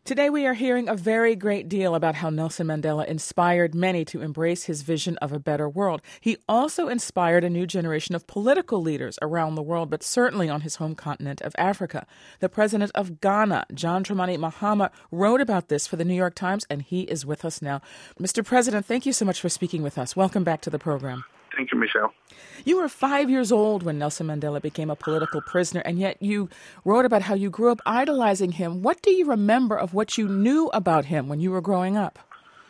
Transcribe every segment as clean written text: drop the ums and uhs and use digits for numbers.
Today we are hearing a very great deal about how Nelson Mandela inspired many to embrace his vision of a better world. He also inspired a new generation of political leaders around the world, but certainly on his home continent of Africa. The president of Ghana, John Dramani Mahama, wrote about this for the New York Times, and he is with us now. Mr. President, thank you so much for speaking with us. Welcome back to the program. Thank you, Michelle. You were 5 years old when Nelson Mandela became a political prisoner, and yet you wrote about how you grew up idolizing him. What do you remember of what you knew about him when you were growing up?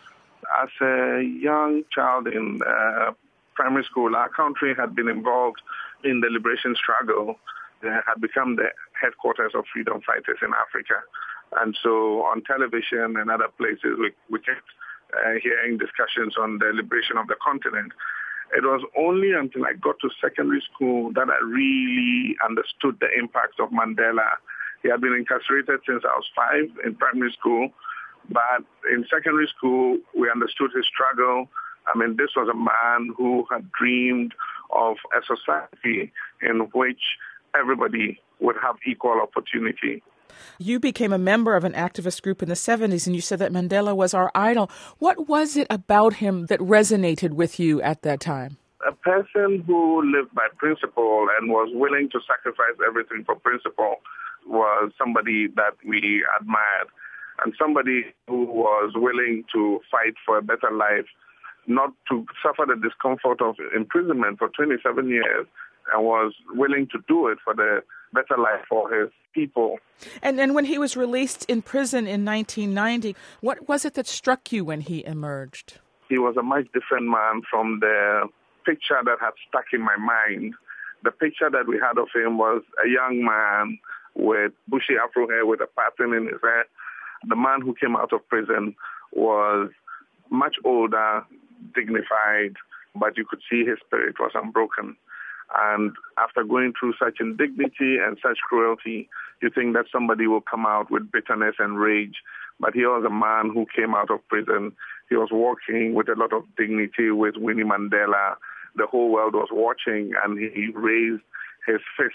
As a young child in primary school, our country had been involved in the liberation struggle. It had become the headquarters of freedom fighters in Africa. And so on television and other places, we kept hearing discussions on the liberation of the continent. It was only until I got to secondary school that I really understood the impact of Mandela. He had been incarcerated since I was 5 in primary school, but in secondary school, we understood his struggle. I mean, this was a man who had dreamed of a society in which everybody would have equal opportunity. You became a member of an activist group in the 70s, and you said that Mandela was our idol. What was it about him that resonated with you at that time? A person who lived by principle and was willing to sacrifice everything for principle was somebody that we admired, and somebody who was willing to fight for a better life, not to suffer the discomfort of imprisonment for 27 years, and was willing to do it for the better life for his people. And when he was released in prison in 1990, what was it that struck you when he emerged? He was a much different man from the picture that had stuck in my mind. The picture that we had of him was a young man with bushy afro hair with a pattern in his hair. The man who came out of prison was much older, dignified, but you could see his spirit was unbroken. And after going through such indignity and such cruelty, you think that somebody will come out with bitterness and rage. But he was a man who came out of prison. He was walking with a lot of dignity with Winnie Mandela. The whole world was watching, and he raised his fist,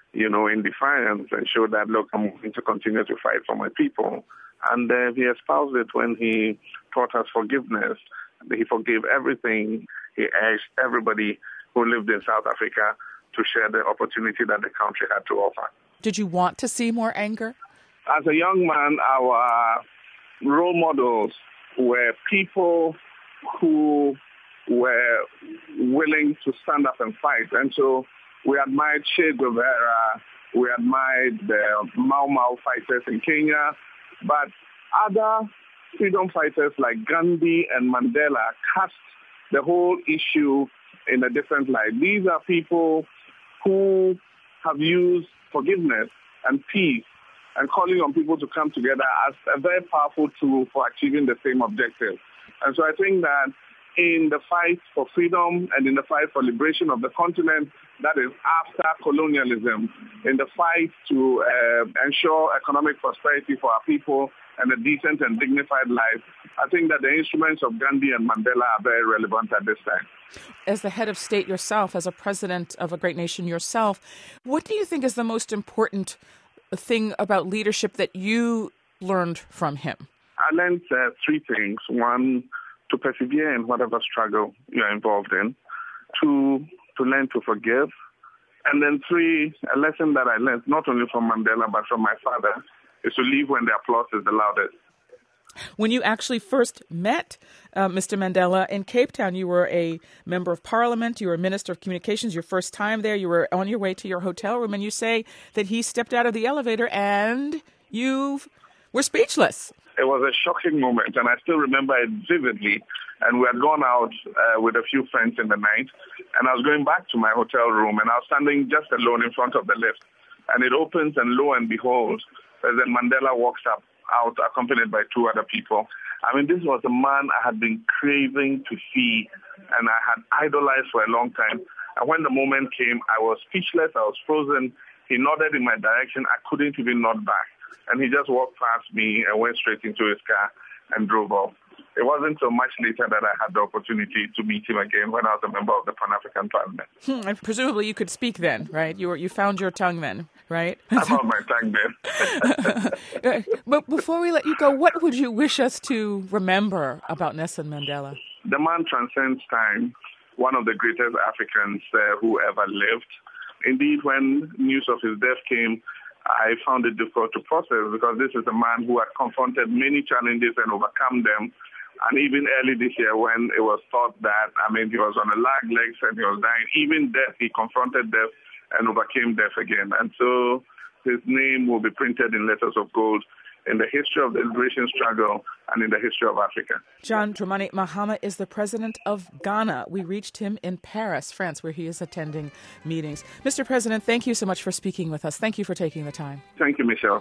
in defiance and showed that, look, I'm going to continue to fight for my people. And he espoused it when he taught us forgiveness. He forgave everything. He urged everybody who lived in South Africa to share the opportunity that the country had to offer. Did you want to see more anger? As a young man, our role models were people who were willing to stand up and fight. And so we admired Che Guevara, we admired the Mau Mau fighters in Kenya, but other freedom fighters like Gandhi and Mandela cast the whole issue in a different light. These are people who have used forgiveness and peace and calling on people to come together as a very powerful tool for achieving the same objective. And so I think that in the fight for freedom and in the fight for liberation of the continent, that is after colonialism, in the fight to ensure economic prosperity for our people and a decent and dignified life, I think that the instruments of Gandhi and Mandela are very relevant at this time. As the head of state yourself, as a president of a great nation yourself, what do you think is the most important thing about leadership that you learned from him? I learned 3 things. 1, to persevere in whatever struggle you're involved in. 2, to learn to forgive. And then 3, a lesson that I learned not only from Mandela but from my father is to leave when the applause is the loudest. When you actually first met Mr. Mandela in Cape Town, you were a member of parliament, you were a minister of communications, your first time there, you were on your way to your hotel room, and you say that he stepped out of the elevator and you were speechless. It was a shocking moment, and I still remember it vividly. And we had gone out with a few friends in the night, and I was going back to my hotel room, and I was standing just alone in front of the lift. And it opens, and lo and behold, President Mandela walks out accompanied by 2 other people. I mean, this was a man I had been craving to see, and I had idolized for a long time. And when the moment came, I was speechless, I was frozen. He nodded in my direction. I couldn't even nod back. And he just walked past me and went straight into his car and drove off. it wasn't so much later that I had the opportunity to meet him again when I was a member of the Pan-African Parliament. And presumably you could speak then, right? You found your tongue then, right? I found my tongue then. But before we let you go, what would you wish us to remember about Nelson Mandela? The man transcends time, one of the greatest Africans who ever lived. Indeed, when news of his death came, I found it difficult to process because this is a man who had confronted many challenges and overcome them. And even early this year when it was thought that, he was on a lag legs and he was dying, even death, he confronted death and overcame death again. And so his name will be printed in letters of gold in the history of the liberation struggle and in the history of Africa. John Dramani Mahama is the president of Ghana. We reached him in Paris, France, where he is attending meetings. Mr. President, thank you so much for speaking with us. Thank you for taking the time. Thank you, Michelle.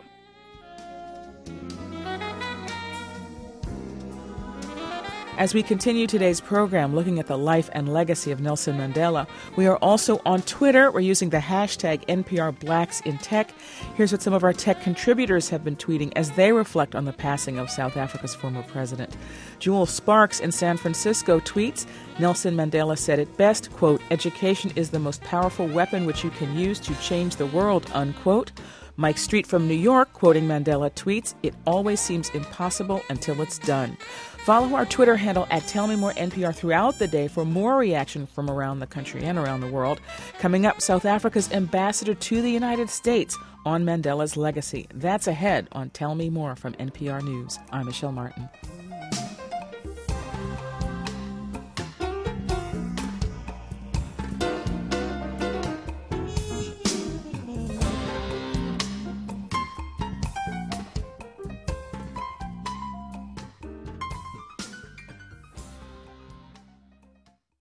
As we continue today's program looking at the life and legacy of Nelson Mandela, we are also on Twitter. We're using the hashtag #NPRBlacksInTech. Here's what some of our tech contributors have been tweeting as they reflect on the passing of South Africa's former president. Jewel Sparks in San Francisco tweets, Nelson Mandela said it best, quote, "Education is the most powerful weapon which you can use to change the world," unquote. Mike Street from New York, quoting Mandela, tweets, "It always seems impossible until it's done." Follow our Twitter handle at TellMeMoreNPR throughout the day for more reaction from around the country and around the world. Coming up, South Africa's ambassador to the United States on Mandela's legacy. That's ahead on Tell Me More from NPR News. I'm Michelle Martin.